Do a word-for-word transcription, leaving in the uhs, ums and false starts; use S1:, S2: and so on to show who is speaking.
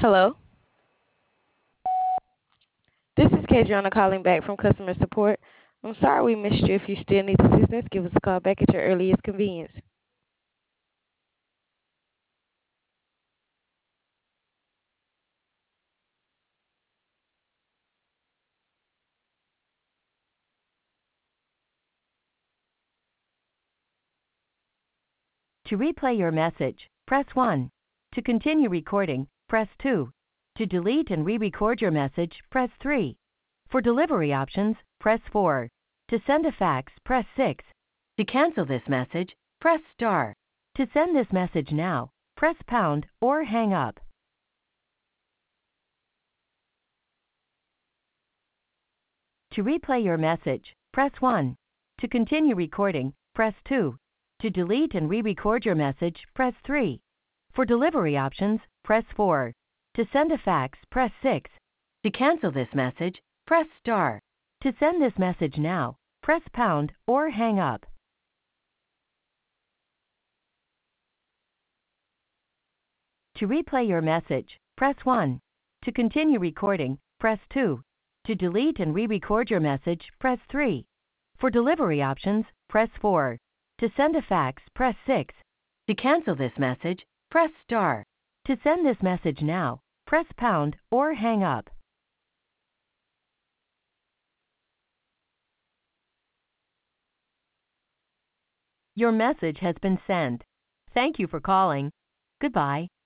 S1: Hello, this is Kadriana calling back from customer support. I'm sorry we missed you. If you still need assistance, give us a call back at your earliest convenience.
S2: To replay your message, press one. To continue recording, press two. To delete and re-record your message, press three. For delivery options, press four. To send a fax, press six. To cancel this message, press star. To send this message now, press pound or hang up. To replay your message, press one. To continue recording, press two. To delete and re-record your message, press three. For delivery options, press four. To send a fax, press six. To cancel this message, press star. To send this message now, press pound or hang up. To replay your message, press one. To continue recording, press two. To delete and re-record your message, press three. For delivery options, press four. To send a fax, press six. To cancel this message, press star. To send this message now, press pound or hang up. Your message has been sent. Thank you for calling. Goodbye.